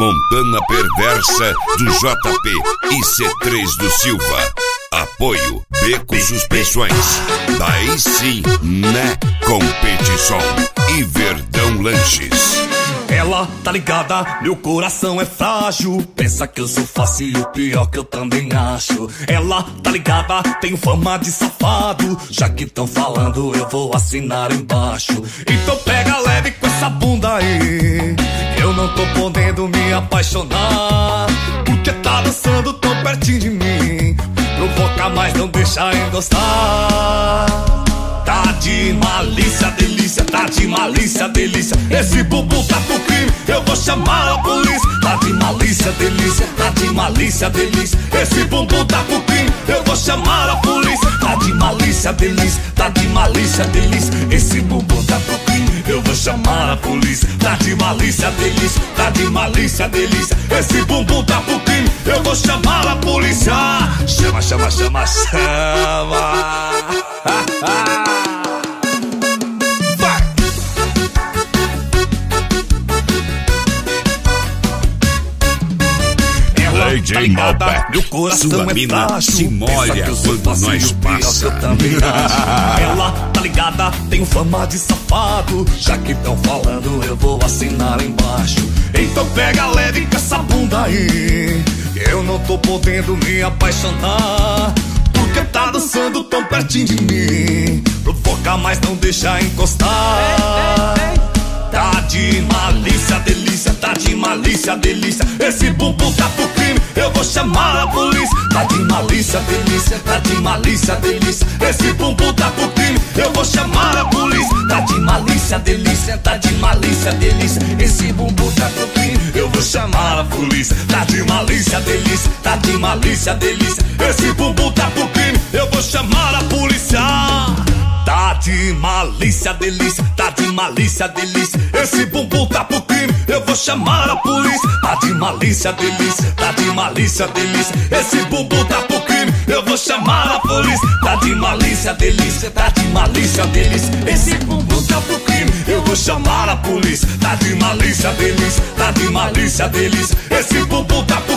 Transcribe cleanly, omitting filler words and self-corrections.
Montana Perversa do JP e C3 do Silva. Apoio Beco Suspensões. Daí sim, né? Competição e Verdão Lanches. Ela tá ligada, meu coração é frágil. Pensa que eu sou fácil e o pior que eu também acho. Ela tá ligada, tenho fama de safado. Já que tão falando, eu vou assinar embaixo. Então pega leve com essa bunda aí. Eu não tô podendo me apaixonar, porque tá dançando tão pertinho de mim. Provoca, mas não deixa encostar. Tá de malícia, delícia, tá de malícia, delícia. Esse bumbum tá pro crime, eu vou chamar a polícia. Tá de malícia, delícia, tá de malícia, delícia. Esse bumbum tá pro crime, eu vou chamar a polícia. Tá de malícia, delícia, tá de malícia, delícia. Esse bumbum tá pro crime, eu vou chamar a polícia. Tá de malícia, delícia, tá de malícia, delícia. Esse bumbum tá pro crime, eu vou chamar a polícia. Chama, chama, chama, chama. DJ Malbec, meu coração sua é mina frágil. se molha quando nós passa. Ela tá ligada, tenho fama de safado. Já que tão falando, eu vou assinar embaixo. Então pega leve com essa bunda aí. Eu não tô podendo me apaixonar, porque tá dançando tão pertinho de mim. Provoca, mas não deixa encostar. Tá de malícia, delícia, tá de malícia, delícia. Esse bumbum tá pro crime, eu vou chamar a polícia. Tá de malícia, delícia, tá de malícia, delícia. Esse bumbum tá pro crime, eu vou chamar a polícia. Tá de malícia, delícia, tá de malícia, delícia. Esse bumbum tá pro crime, eu vou chamar a polícia. Tá de malícia, delícia, tá de malícia, delícia. Esse bumbum tá pro crime, eu vou chamar a polícia. Tá de malícia, delícia, tá de malícia, delícia. Esse bumbum tá pro crime, eu vou chamar a polícia. Tá de malícia, delícia, tá de malícia, delícia. Esse bumbum tá pro crime, eu vou chamar a polícia. Tá de malícia, delícia, tá de malícia, delícia. Esse bumbum tá pro crime, eu vou chamar a polícia. Tá de malícia, delícia, tá de malícia, delícia. Esse bumbum tá pro